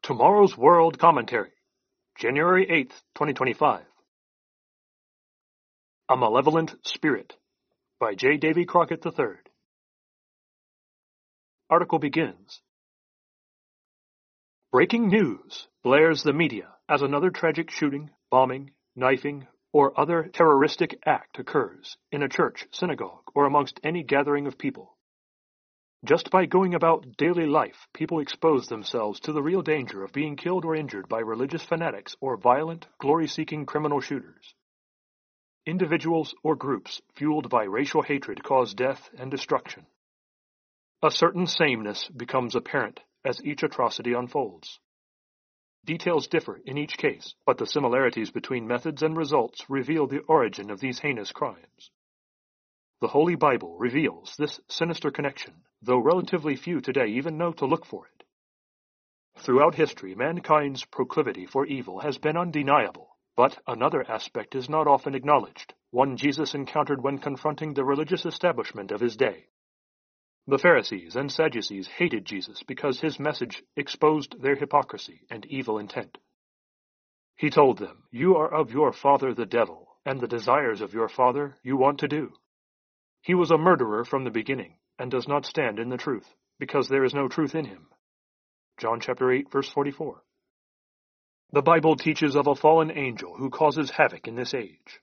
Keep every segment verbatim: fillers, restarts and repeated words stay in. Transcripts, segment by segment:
Tomorrow's World Commentary, January eighth, twenty twenty-five. A Malevolent Spirit, by J. Davy Crockett the third. Article begins. Breaking news blares the media as another tragic shooting, bombing, knifing, or other terroristic act occurs in a church, synagogue, or amongst any gathering of people. Just by going about daily life, people expose themselves to the real danger of being killed or injured by religious fanatics or violent, glory-seeking criminal shooters. Individuals or groups fueled by racial hatred cause death and destruction. A certain sameness becomes apparent as each atrocity unfolds. Details differ in each case, but the similarities between methods and results reveal the origin of these heinous crimes. The Holy Bible reveals this sinister connection, though relatively few today even know to look for it. Throughout history, mankind's proclivity for evil has been undeniable, but another aspect is not often acknowledged, one Jesus encountered when confronting the religious establishment of his day. The Pharisees and Sadducees hated Jesus because his message exposed their hypocrisy and evil intent. He told them, "You are of your father the devil, and the desires of your father you want to do. He was a murderer from the beginning, and does not stand in the truth, because there is no truth in him." John chapter eight, verse forty-four. The Bible teaches of a fallen angel who causes havoc in this age.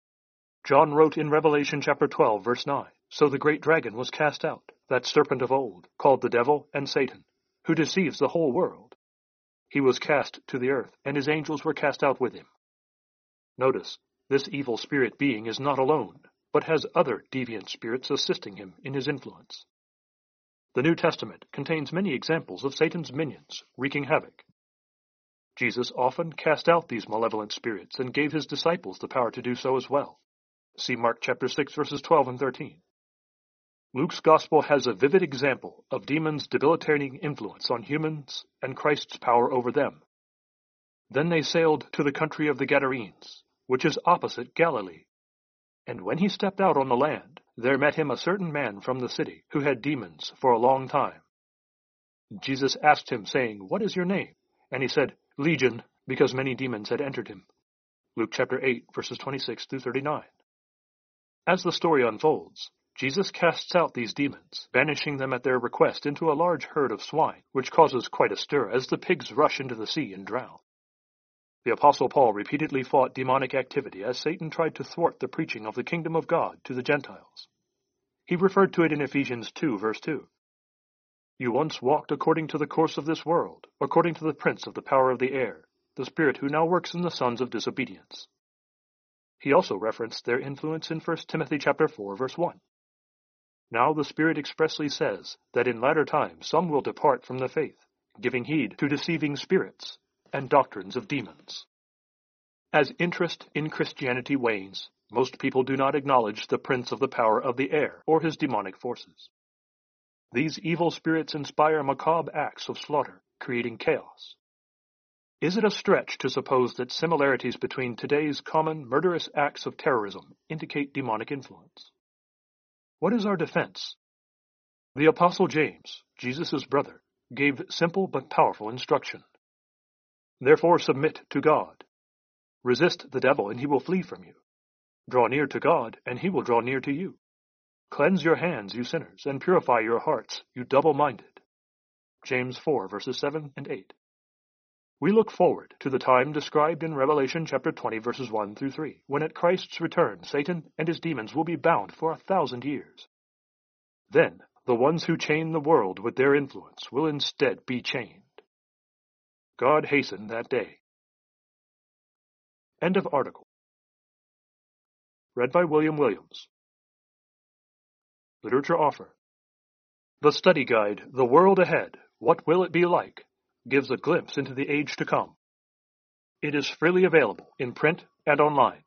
John wrote in Revelation chapter twelve, verse nine, "So the great dragon was cast out, that serpent of old, called the devil and Satan, who deceives the whole world. He was cast to the earth, and his angels were cast out with him." Notice, this evil spirit being is not alone, but has other deviant spirits assisting him in his influence. The New Testament contains many examples of Satan's minions wreaking havoc. Jesus often cast out these malevolent spirits and gave his disciples the power to do so as well. See Mark chapter six, verses twelve and thirteen. Luke's Gospel has a vivid example of demons' debilitating influence on humans and Christ's power over them. Then they sailed to the country of the Gadarenes, which is opposite Galilee. And when he stepped out on the land, there met him a certain man from the city, who had demons for a long time. Jesus asked him, saying, "What is your name?" And he said, "Legion," because many demons had entered him. Luke chapter eight, verses twenty-six through thirty-nine. As the story unfolds, Jesus casts out these demons, banishing them at their request into a large herd of swine, which causes quite a stir as the pigs rush into the sea and drown. The Apostle Paul repeatedly fought demonic activity as Satan tried to thwart the preaching of the kingdom of God to the Gentiles. He referred to it in Ephesians two, verse two. "You once walked according to the course of this world, according to the prince of the power of the air, the spirit who now works in the sons of disobedience." He also referenced their influence in First Timothy chapter four, verse one. Now the Spirit expressly says that in latter times some will depart from the faith, giving heed to deceiving spirits and doctrines of demons. As interest in Christianity wanes, most people do not acknowledge the prince of the power of the air or his demonic forces. These evil spirits inspire macabre acts of slaughter, creating chaos. Is it a stretch to suppose that similarities between today's common murderous acts of terrorism indicate demonic influence? What is our defense? The Apostle James, Jesus' brother, gave simple but powerful instruction. "Therefore submit to God. Resist the devil, and he will flee from you. Draw near to God, and he will draw near to you. Cleanse your hands, you sinners, and purify your hearts, you double-minded." James four, verses seven and eight. We look forward to the time described in Revelation chapter twenty, verses one through three, when at Christ's return Satan and his demons will be bound for a thousand years. Then the ones who chain the world with their influence will instead be chained. God hasten that day. End of article. Read by William Williams. Literature offer. The study guide, The World Ahead, What Will It Be Like?, gives a glimpse into the age to come. It is freely available in print and online.